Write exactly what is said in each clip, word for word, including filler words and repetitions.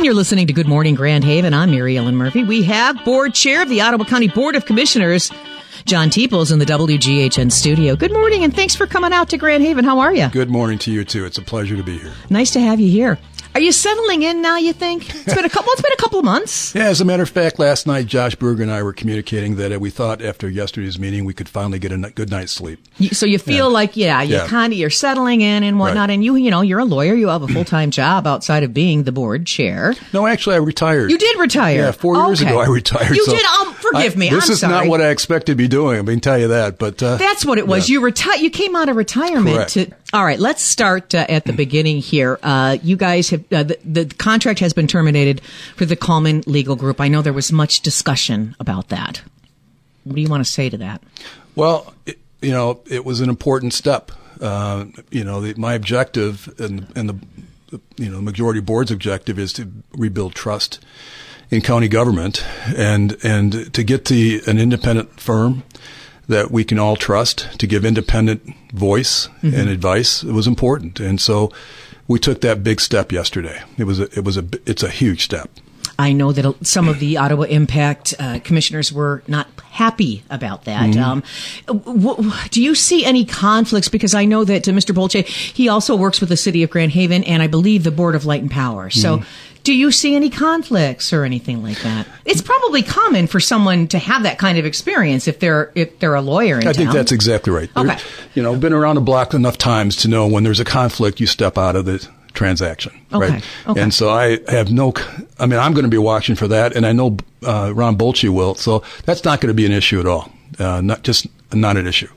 And you're listening to Good Morning Grand Haven. I'm Mary Ellen Murphy. We have Board Chair of the Ottawa County Board of Commissioners, John Teeples, in the W G H N studio. Good morning, and thanks for coming out to Grand Haven. How are you? Good morning to you, too. It's a pleasure to be here. Nice to have you here. Are you settling in now, you think? It's been a couple, it's been a couple of months. Yeah, as a matter of fact, last night, Josh Berger and I were communicating that we thought after yesterday's meeting we could finally get a good night's sleep. So you feel yeah. like, yeah, you yeah. kind of, you're settling in and whatnot, right. and you, you know, you're a lawyer, you have a full-time job outside of being the board chair. No, actually, I retired. You did retire? Yeah, four okay. years ago I retired. You so did? Um, forgive I, me, This I'm is sorry. not what I expected to be doing, I can tell you that. But uh, That's what it was. Yeah. You reti- You came out of retirement. Correct. To, all right, let's start uh, at the beginning here. Uh, you guys have, uh, the, the contract has been terminated for the Coleman Legal Group. I know there was much discussion about that. What do you want to say to that? Well, it, you know, it was an important step. Uh, you know, the, my objective and, and the, you know, the majority board's objective is to rebuild trust in county government and, and to get the, an independent firm that we can all trust to give independent voice mm-hmm. and advice. It was important. And so we took that big step yesterday. It was a, it was a, it's a huge step. I know that some of the Ottawa Impact uh, commissioners were not happy about that. Mm-hmm. Um, w- do you see any conflicts? Because I know that uh, Mister Bolche, he also works with the City of Grand Haven and I believe the Board of Light and Power. So mm-hmm. do you see any conflicts or anything like that? It's probably common for someone to have that kind of experience if they're if they're a lawyer in I town. think that's exactly right. Okay. There, you know, been around the block enough times to know when there's a conflict, you step out of the transaction. Okay. Right? Okay. And so I have no, I mean, I'm going to be watching for that, and I know uh, Ron Bolche will, so that's not going to be an issue at all. Uh, not just not an issue.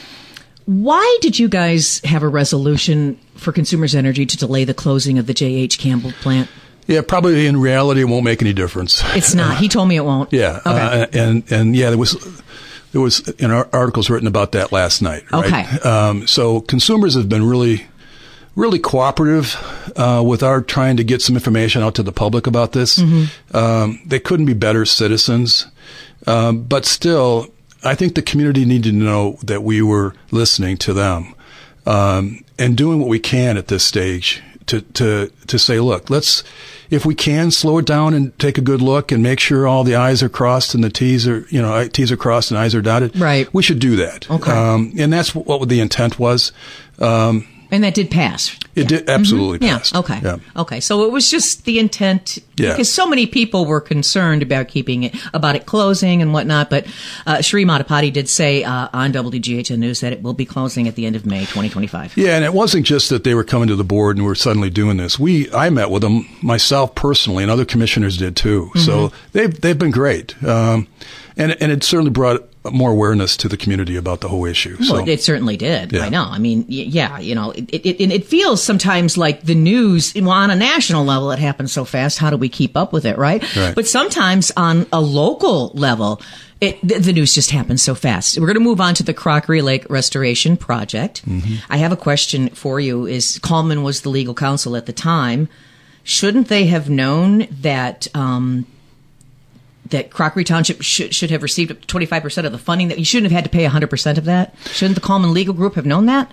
Why did you guys have a resolution for Consumers Energy to delay the closing of the J H. Campbell plant? Yeah, probably in reality it won't make any difference. It's not. He told me it won't. Yeah. Okay. Uh, and, and yeah, there was, there was you know, articles written about that last night. Right? Okay. Um, so consumers have been really, really cooperative uh, with our trying to get some information out to the public about this. Mm-hmm. Um, they couldn't be better citizens. Um, but still, I think the community needed to know that we were listening to them um, and doing what we can at this stage to, to, to say, look, let's, if we can slow it down and take a good look and make sure all the I's are crossed and the T's are, you know, T's are crossed and I's are dotted. Right. We should do that. Okay. Um, and that's what the intent was. Um, And that did pass. It yeah. did absolutely mm-hmm. pass. Yeah. Okay. Yeah. Okay. So it was just the intent yeah. because so many people were concerned about keeping it, about it closing and whatnot. But uh, Shri Maddipati did say uh, on W G H N News that it will be closing at the end of May twenty twenty-five. Yeah, and it wasn't just that they were coming to the board and were suddenly doing this. We, I met with them myself personally, and other commissioners did too. Mm-hmm. So they've they've been great, um, and and it certainly brought more awareness to the community about the whole issue. Well, so, it certainly did. yeah. I know. I mean, y- yeah, you know, it, it, it, it feels sometimes like the news, well, on a national level, it happens so fast. How do we keep up with it, right? Right. But sometimes on a local level, it, the, the news just happens so fast. We're going to move on to the Crockery Lake Restoration Project. Mm-hmm. I have a question for you. Is Coleman was the legal counsel at the time. Shouldn't they have known that um, that Crockery Township should, should have received up to twenty-five percent of the funding, that you shouldn't have had to pay one hundred percent of that? Shouldn't the Coleman Legal Group have known that?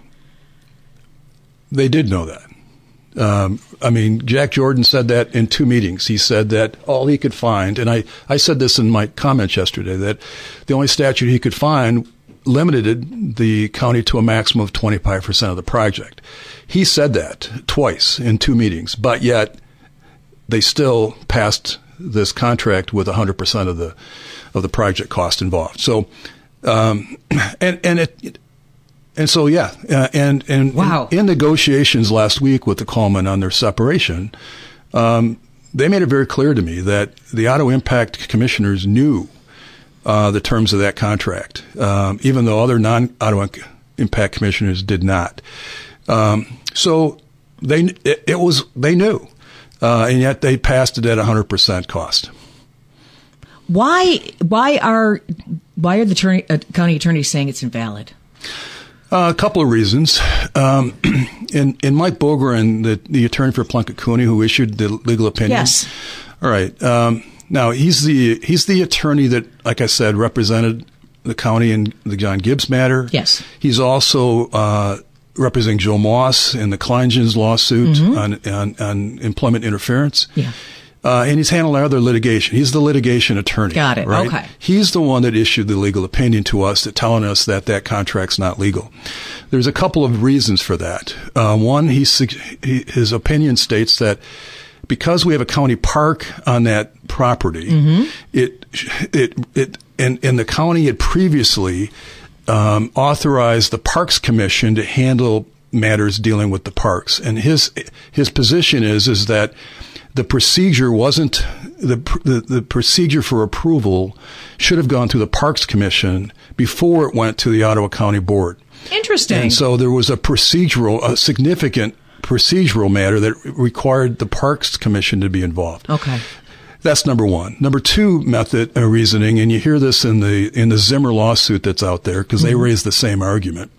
They did know that. Um, I mean, Jack Jordan said that in two meetings. He said that all he could find, and I, I said this in my comments yesterday, that the only statute he could find limited the county to a maximum of twenty-five percent of the project. He said that twice in two meetings, but yet they still passed this contract with one hundred percent of the of the project cost involved. So, um, and and it, and so yeah, uh, and and wow. in, in negotiations last week with the Coleman on their separation, um, they made it very clear to me that the Ottawa Impact commissioners knew uh, the terms of that contract, um, even though other non-Ottawa Impact commissioners did not. Um, so they it, it was they knew. Uh, and yet they passed it at one hundred percent cost. Why? Why are why are the attorney, uh, county attorneys saying it's invalid? Uh, a couple of reasons. Um, in in Mike Bogren, the the attorney for Plunkett Cooney, who issued the legal opinion. Yes. All right. Um, now he's the he's the attorney that, like I said, represented the county in the John Gibbs matter. Yes. He's also uh, representing Joe Moss in the Kleingens lawsuit mm-hmm. on, on on employment interference. Yeah. Uh, and he's handling other litigation. He's the litigation attorney. Got it. Right? Okay. He's the one that issued the legal opinion to us, that telling us that that contract's not legal. There's a couple of reasons for that. Uh, one, he, he his opinion states that because we have a county park on that property, mm-hmm. it it it and and the county had previously um, authorized the Parks Commission to handle matters dealing with the parks. And his his position is is that the procedure wasn't the, the the procedure for approval should have gone through the Parks Commission before it went to the Ottawa County Board. Interesting. And so there was a procedural, a significant procedural matter that required the Parks Commission to be involved. Okay. That's number one. Number two method of reasoning, and you hear this in the in the Zimmer lawsuit that's out there because mm-hmm. they raise the same argument,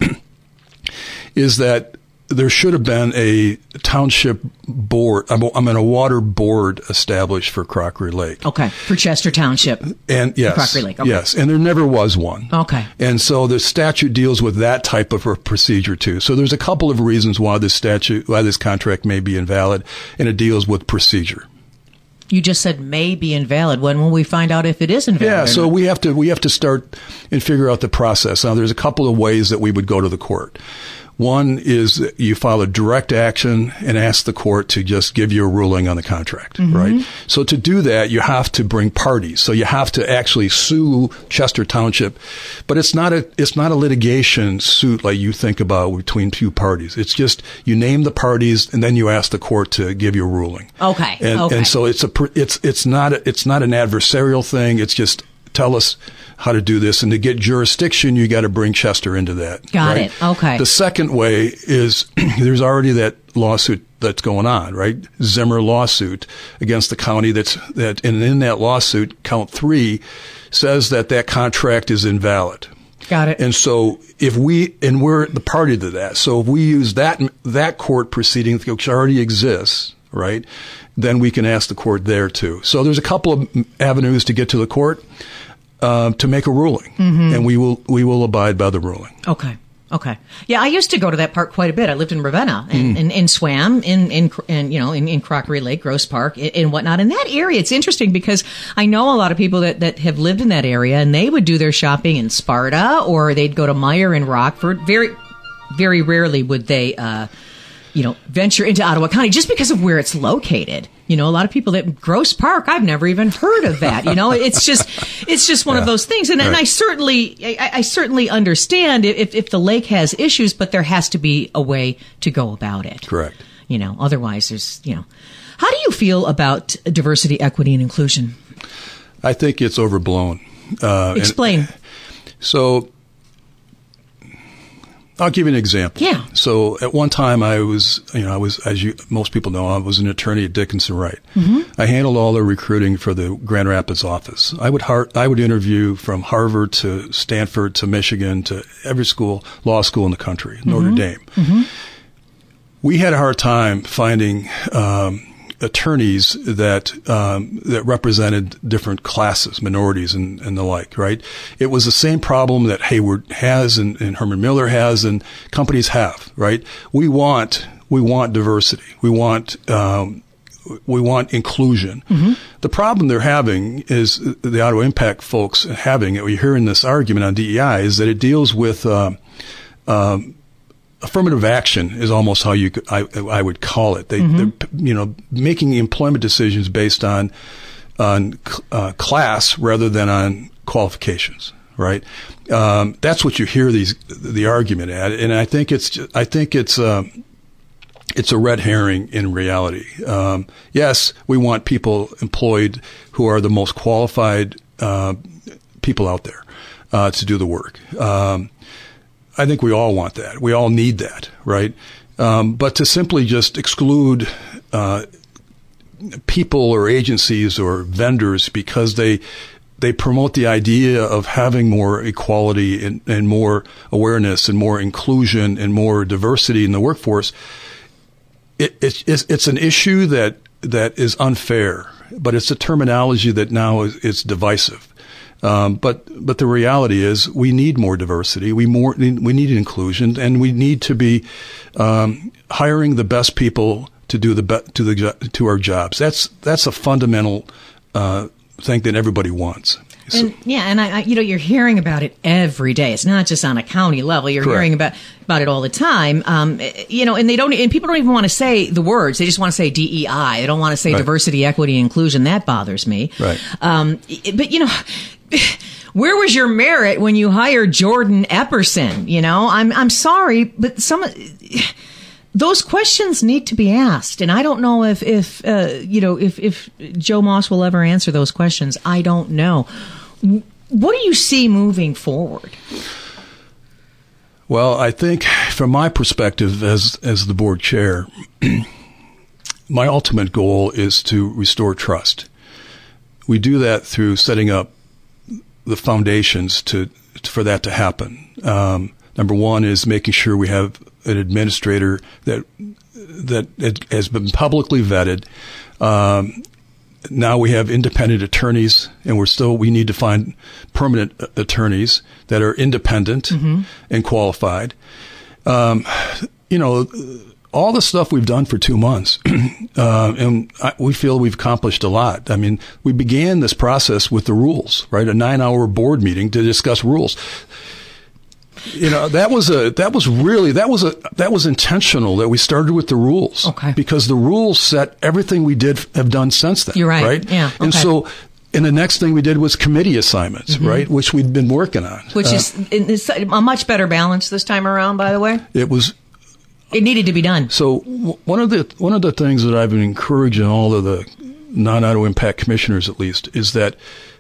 is that there should have been a township board, I mean a water board established for Crockery Lake. Okay, for Chester Township. And yes, Crockery Lake. Okay. Yes, and there never was one. Okay. And so the statute deals with that type of a procedure too. So there's a couple of reasons why this statute, why this contract may be invalid, and it deals with procedure. You just said may be invalid. When will we find out if it is invalid? Yeah, so we have to we have to start and figure out the process. Now, there's a couple of ways that we would go to the court. One is that you file a direct action and ask the court to just give you a ruling on the contract, mm-hmm. right? So to do that, you have to bring parties. So you have to actually sue Chester Township, but it's not a it's not a litigation suit like you think about between two parties. It's just you name the parties and then you ask the court to give you a ruling. Okay. And, okay. and so it's a it's it's not a, it's not an adversarial thing. It's just tell us how to do this. And to get jurisdiction, you got to bring Chester into that. Got right? it. Okay. The second way is there's already that lawsuit that's going on, right? Zimmer lawsuit against the county that's that, and in that lawsuit, count three says that that contract is invalid. Got it. And so if we, and we're the party to that. So if we use that, that court proceeding, which already exists, right, then we can ask the court there too. So there's a couple of avenues to get to the court. Uh, to make a ruling, mm-hmm. and we will we will abide by the ruling. Okay, okay, yeah. I used to go to that park quite a bit. I lived in Ravenna and, mm. and, and swam in in, in you know in, in Crockery Lake, Grosse Park, and, and whatnot. In that area, it's interesting because I know a lot of people that, that have lived in that area, and they would do their shopping in Sparta, or they'd go to Meijer in Rockford. Very, very rarely would they, uh, you know, venture into Ottawa County just because of where it's located. You know, a lot of people that Grosse Park, I've never even heard of that. You know, it's just, it's just one yeah. of those things. And, right. and I certainly, I, I certainly understand if, if the lake has issues, but there has to be a way to go about it. Correct. You know, otherwise there's, you know, how do you feel about diversity, equity, and inclusion? I think it's overblown. Uh, Explain. And, so, I'll give you an example. Yeah. So at one time I was, you know, I was, as you, most people know, I was an attorney at Dickinson Wright. Mm-hmm. I handled all the recruiting for the Grand Rapids office. I would har- I would interview from Harvard to Stanford to Michigan to every school, law school in the country, mm-hmm. Notre Dame. Mm-hmm. We had a hard time finding, um, attorneys that um, that represented different classes, minorities, and, and the like. Right? It was the same problem that Hayward has, and, and Herman Miller has, and companies have. Right? We want we want diversity. We want um, we want inclusion. Mm-hmm. The problem they're having is the Ottawa Impact folks having it. We hear in this argument on D E I is that it deals with uh, um, affirmative action is almost how you I, I would call it. They, mm-hmm. They're, you know, making employment decisions based on on uh, class rather than on qualifications. Right? Um, that's what you hear these the argument at, and I think it's just, I think it's um, it's a red herring in reality. Um, yes, we want people employed who are the most qualified uh, people out there uh, to do the work. Um, I think we all want that. We all need that, right? Um, but to simply just exclude uh, people or agencies or vendors because they they promote the idea of having more equality and, and more awareness and more inclusion and more diversity in the workforce, it, it, it's, it's an issue that that is unfair, but it's a terminology that now is, is divisive. Um, but but the reality is we need more diversity. We more we need inclusion, and we need to be um, hiring the best people to do the be- to the jo- to our jobs. That's that's a fundamental uh, thing that everybody wants. And yeah, and I, I, you know, you're hearing about it every day. It's not just on a county level. You're Correct. hearing about about it all the time. Um, you know, and they don't, and people don't even want to say the words. They just want to say D E I. They don't want to say right. diversity, equity, inclusion. That bothers me. Right. Um, but you know. Where was your merit when you hired Jordan Epperson? You know, I'm I'm sorry, but some those questions need to be asked, and I don't know if if uh, you know if if Joe Moss will ever answer those questions. I don't know. What do you see moving forward? Well, I think from my perspective as as the board chair, my ultimate goal is to restore trust. We do that through setting up the foundations to for that to happen. Um, number one is making sure we have an administrator that that has been publicly vetted. Um, now we have independent attorneys, and we're still we need to find permanent attorneys that are independent mm-hmm. and qualified. Um, you know, all the stuff we've done for two months, uh, and I, we feel we've accomplished a lot. I mean, we began this process with the rules, right? A nine-hour board meeting to discuss rules. You know, that was a that was really that was a that was intentional that we started with the rules, okay? Because the rules set everything we did have done since then. You're right, right? Yeah. Okay. And so. And the next thing we did was committee assignments, mm-hmm. right, which we'd been working on. Which uh, is it's a much better balance this time around, by the way. It was. It needed to be done. So one of the one of the things that I've been encouraging all of the non-auto impact commissioners, at least, is that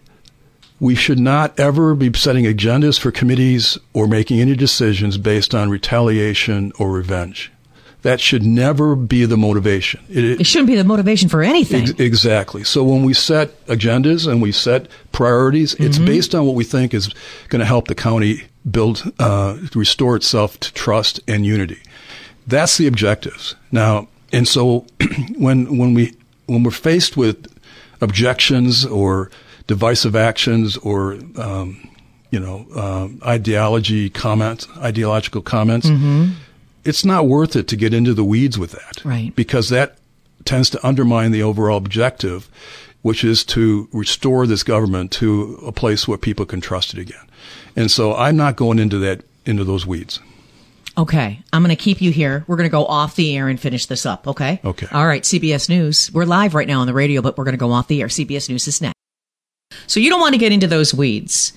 we should not ever be setting agendas for committees or making any decisions based on retaliation or revenge. That should never be the motivation. It, it shouldn't be the motivation for anything. Ex- exactly. So when we set agendas and we set priorities, mm-hmm. it's based on what we think is going to help the county build, uh, restore itself to trust and unity. That's the objectives. Now, and so when when we when we're faced with objections or divisive actions or um, you know um, ideology comments, ideological comments. Mm-hmm. It's not worth it to get into the weeds with that, right? Because that tends to undermine the overall objective, which is to restore this government to a place where people can trust it again. And so I'm not going into that into those weeds. Okay, I'm going to keep you here. We're going to go off the air and finish this up, okay? Okay. All right, C B S News. We're live right now on the radio, but we're going to go off the air. C B S News is next. So you don't want to get into those weeds.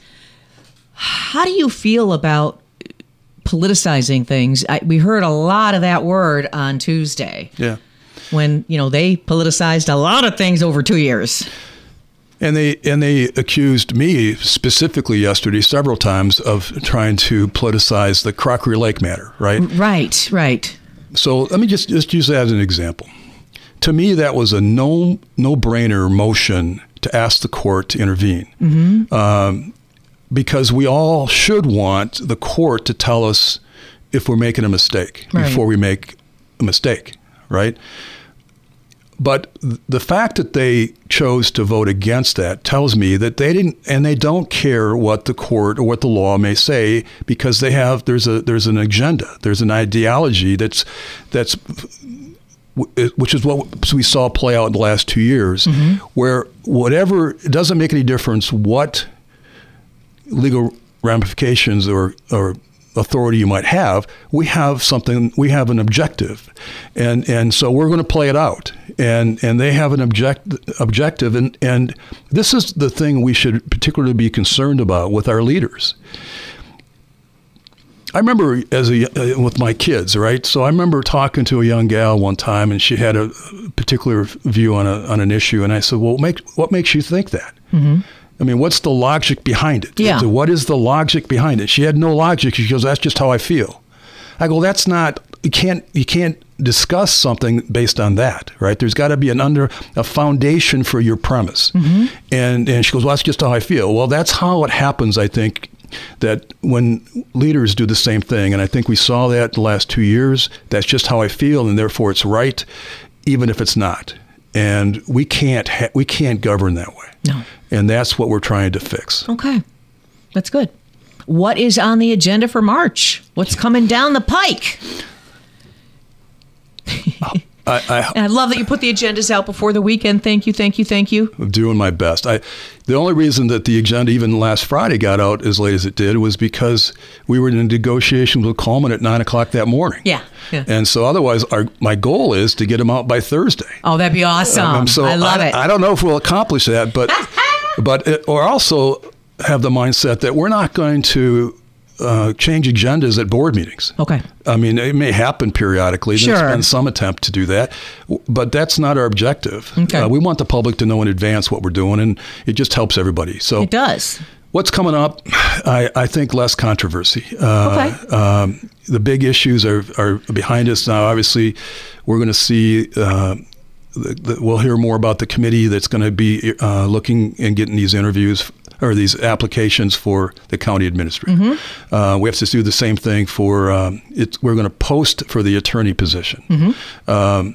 How do you feel about politicizing things? I, we heard a lot of that word on Tuesday. Yeah. When, you know, they politicized a lot of things over two years. And they and they accused me specifically yesterday several times of trying to politicize the Crockery Lake matter, right? Right, right. So let me just, just use that as an example. To me, that was a no no brainer motion to ask the court to intervene. Mm-hmm. Um, because we all should want the court to tell us if we're making a mistake right. before we make a mistake, right? But the fact that they chose to vote against that tells me that they didn't, and they don't care what the court or what the law may say, because they have there's a there's an agenda, there's an ideology that's that's which is what we saw play out in the last two years, mm-hmm. where whatever it doesn't make any difference what legal ramifications or or authority you might have, we have something, we have an objective. And and so we're going to play it out. And and they have an object objective. And, and this is the thing we should particularly be concerned about with our leaders. I remember as a, uh, with my kids, right? So I remember talking to a young gal one time, and she had a particular view on a on an issue. And I said, well, make, what makes you think that? Mm-hmm. I mean, what's the logic behind it? Yeah. So what is the logic behind it? She had no logic. She goes, that's just how I feel. I go, that's not, you can't, you can't discuss something based on that, right? There's got to be an under, a foundation for your premise. Mm-hmm. And, and she goes, well, that's just how I feel. Well, that's how it happens, I think, that when leaders do the same thing, and I think we saw that the last two years, that's just how I feel, and therefore it's right, even if it's not. And we can't ha- we can't govern that way. No. And that's what we're trying to fix. Okay. That's good. What is on the agenda for March? What's coming down the pike? I, I, and I love that you put the agendas out before the weekend. Thank you, thank you, thank you. I'm doing my best. I, the only reason that the agenda even last Friday got out as late as it did was because we were in negotiations with Coleman at nine o'clock that morning. Yeah. yeah. And so otherwise, our, my goal is to get them out by Thursday. Oh, that'd be awesome. Um, so I love I, it. I don't know if we'll accomplish that, but but it, or also have the mindset that we're not going to uh, change agendas at board meetings. Okay. I mean, it may happen periodically. Sure. There's been some attempt to do that, but that's not our objective. Okay. Uh, we want the public to know in advance what we're doing, and it just helps everybody. So it does. What's coming up? I, I think less controversy. Uh, okay. Um, the big issues are, are behind us now. Obviously, we're going to see. Uh, the, the, we'll hear more about the committee that's going to be uh, looking and getting these interviews or these applications for the county administrator. Mm-hmm. Uh, we have to do the same thing for. Um, it's, we're going to post for the attorney position. Mm-hmm. Um,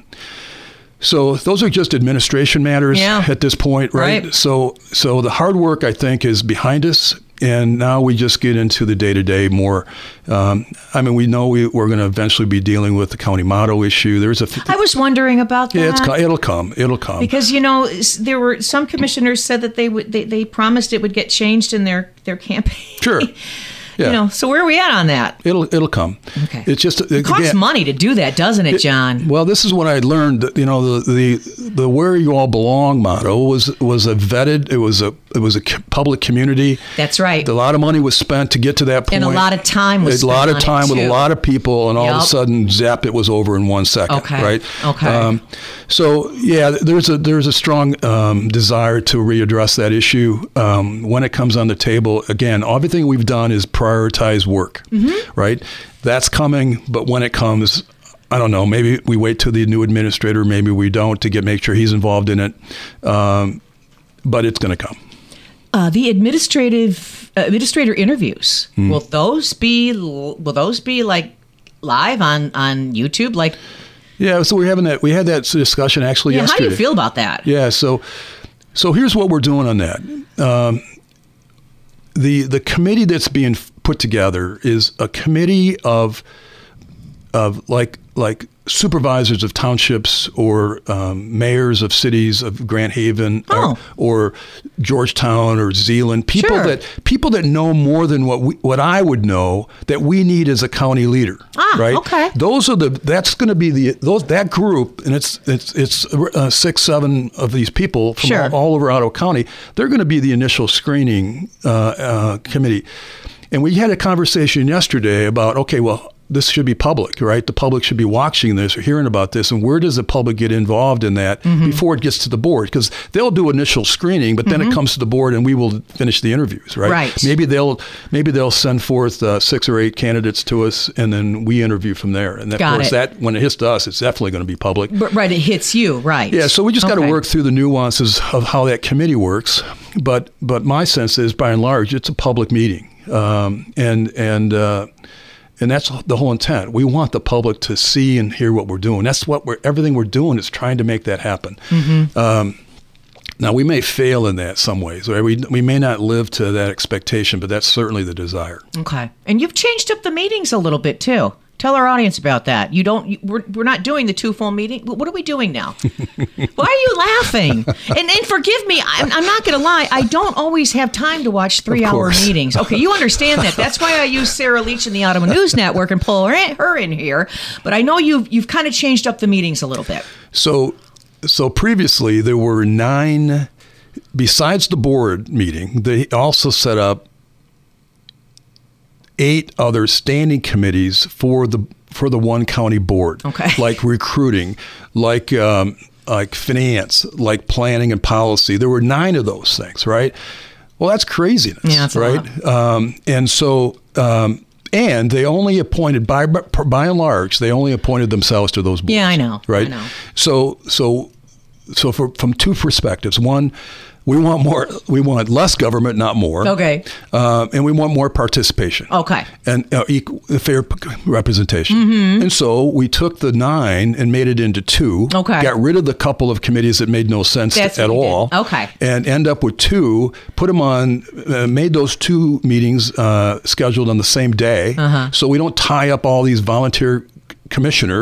So those are just administration matters yeah. at this point, right? right? So so the hard work, I think, is behind us, and now we just get into the day-to-day more. Um, I mean, we know we, we're going to eventually be dealing with the county motto issue. There's a. I was wondering about that. Yeah, it's, it'll come. It'll come. Because, you know, there were some commissioners said that they would they, they promised it would get changed in their, their campaign. Sure. Yeah. You know, so where are we at on that? It'll it'll come. Okay. It's just it costs again, money to do that, doesn't it, John? It, well, this is what I learned. You know, the, the the "Where You All Belong" motto was was a vetted. It was a it was a public community. That's right. A lot of money was spent to get to that point, and a lot of time was. A spent lot of on time it with too. a lot of people, and all yep. of a sudden, zap! It was over in one second. Okay. Right. Okay. Um, so yeah, there's a there's a strong um, desire to readdress that issue um, when it comes on the table. Again, everything we've done is prioritize work. Mm-hmm. Right. That's coming, but when it comes, I don't know, maybe we wait till the new administrator, maybe we don't, to get make sure he's involved in it. Um, but it's going to come. Uh, the administrative uh, administrator interviews, mm. will those be will those be like live on, on YouTube? Like, yeah, so we're having that. We had that discussion actually yeah, yesterday. How do you feel about that? Yeah, so so here's what we're doing on that. Um, the the committee that's being put together is a committee of of like like supervisors of townships or um, mayors of cities of Grand Haven oh. or, or Georgetown or Zeeland, people sure. that people that know more than what we, what I would know that we need as a county leader. Ah, right? Okay. Those are the that's going to be the those that group, and it's it's it's uh, six seven of these people from sure. all, all over Ottawa County. They're going to be the initial screening uh, uh, committee, and we had a conversation yesterday about okay, well. This should be public, right? The public should be watching this or hearing about this. And where does the public get involved in that mm-hmm. before it gets to the board? Because they'll do initial screening, but then mm-hmm. it comes to the board and we will finish the interviews, right? Right. Maybe they'll maybe they'll send forth uh, six or eight candidates to us, and then we interview from there. And of got course, it. that when it hits to us, it's definitely going to be public. But, right, it hits you, right? Yeah. So we just okay. got to work through the nuances of how that committee works. But but my sense is, by and large, it's a public meeting, um, and and. Uh, And that's the whole intent. We want the public to see and hear what we're doing. That's what we're, everything we're doing is trying to make that happen. Mm-hmm. Um, now, we may fail in that some ways. Right? We, we may not live to that expectation, but that's certainly the desire. Okay. And you've changed up the meetings a little bit, too. Tell our audience about that. You don't. You, we're we're not doing the two full meeting. What are we doing now? Why are you laughing? And and forgive me. I'm, I'm not going to lie. I don't always have time to watch three hour meetings. Okay, you understand that. That's why I use Sarah Leach in the Ottawa News Network and pull her in, her in here. But I know you've you've kind of changed up the meetings a little bit. So so previously there were nine. Besides the board meeting, they also set up eight other standing committees for the for the one county board, okay. like recruiting, like um, like finance, like planning and policy. There were nine of those things, right? Well, that's craziness, yeah, that's right? Um, and so, um, and they only appointed by by and large, they only appointed themselves to those boards. Yeah, I know, right? I know. So so so for, from two perspectives, one. We want more. We want less government, not more. Okay. Uh, and we want more participation. Okay. And uh, equal, fair representation. Mm-hmm. And so we took the nine and made it into two. Okay. Got rid of the couple of committees that made no sense That's at all. Did. Okay. And end up with two. Put them on. Uh, made those two meetings uh, scheduled on the same day. Uh-huh. So we don't tie up all these volunteer commissioners.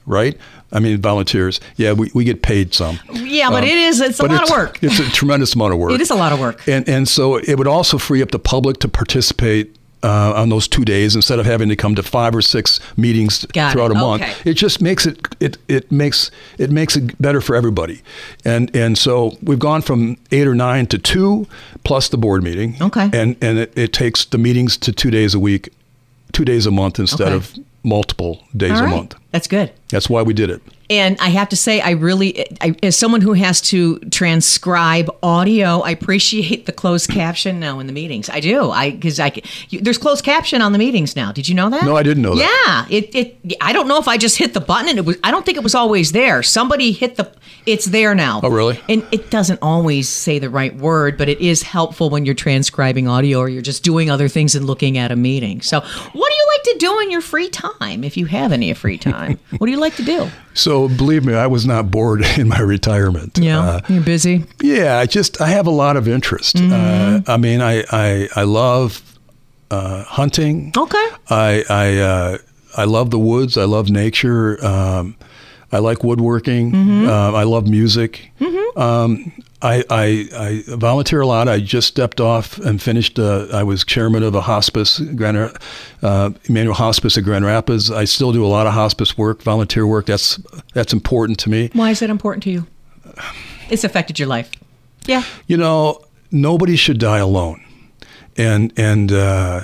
right? I mean, volunteers. Yeah, we, we get paid some. Yeah, but um, it is, it's a lot it's, of work. It's a tremendous amount of work. It is a lot of work. And, and so it would also free up the public to participate Uh, on those two days instead of having to come to five or six meetings Got throughout it. a month. Okay. It just makes it it it makes it makes it better for everybody. And and so we've gone from eight or nine to two plus the board meeting. Okay. And and it, it takes the meetings to two days a week, two days a month instead okay. of multiple days All a right. month. That's good. That's why we did it. And I have to say, I really, I, as someone who has to transcribe audio, I appreciate the closed caption now in the meetings. I do. I because I you, there's closed caption on the meetings now. Did you know that? No, I didn't know that. Yeah. It it. I don't know if I just hit the button and it was. I don't think it was always there. Somebody hit the. It's there now. Oh, really? And it doesn't always say the right word, but it is helpful when you're transcribing audio or you're just doing other things and looking at a meeting. So, what do you like to do in your free time, if you have any free time? What do you like to do? So believe me, I was not bored in my retirement. Yeah, uh, you're busy. Yeah, I just I have a lot of interest. Mm-hmm. Uh, I mean, I I, I love uh, hunting. Okay. I I uh, I love the woods. I love nature. Um, I like woodworking. Mm-hmm. Uh, I love music. Mm-hmm. Um, I, I, I volunteer a lot. I just stepped off and finished. Uh, I was chairman of a hospice, Grand, uh, Emmanuel Hospice at Grand Rapids. I still do a lot of hospice work, volunteer work. That's that's important to me. Why is that important to you? It's affected your life. Yeah. You know, nobody should die alone, and and uh,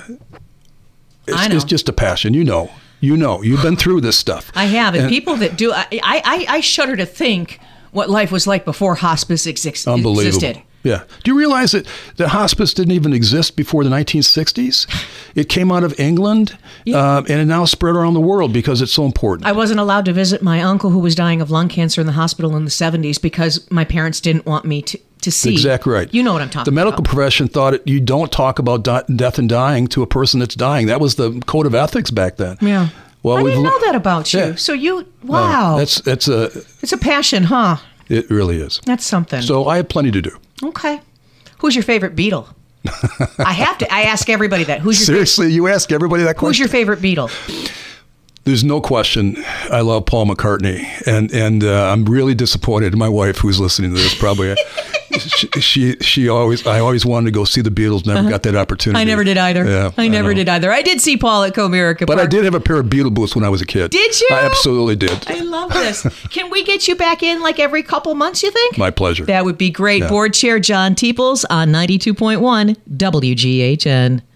it's, I know. it's just a passion. You know, you know, you've been through this stuff. I have, and, and people that do, I, I, I shudder to think what life was like before hospice exi- Unbelievable. existed. Yeah. Do you realize that, that hospice didn't even exist before the nineteen sixties? It came out of England, Yeah. uh, and it now spread around the world because it's so important. I wasn't allowed to visit my uncle who was dying of lung cancer in the hospital in the seventies because my parents didn't want me to, to see. Exactly right. You know what I'm talking about. The medical about. profession thought it, you don't talk about di- death and dying to a person that's dying. That was the code of ethics back then. Yeah. Well, I we've didn't know lo- that about you. Yeah. So you, wow. Uh, that's that's a. It's a passion, huh? It really is. That's something. So I have plenty to do. Okay. Who's your favorite Beatle? I have to. I ask everybody that. Who's your Seriously, you ask everybody that question. Who's your favorite Beatle? There's no question. I love Paul McCartney, and and uh, I'm really disappointed in my wife who's listening to this. Probably, she, she she always I always wanted to go see the Beatles. Never uh-huh. got that opportunity. I never did either. Yeah, I never I did either. I did see Paul at Comerica but Park. I did have a pair of Beatle boots when I was a kid. Did you? I absolutely did. I love this. Can we get you back in like every couple months? You think? My pleasure. That would be great. Yeah. Board Chair John Teeples on ninety-two point one W G H N.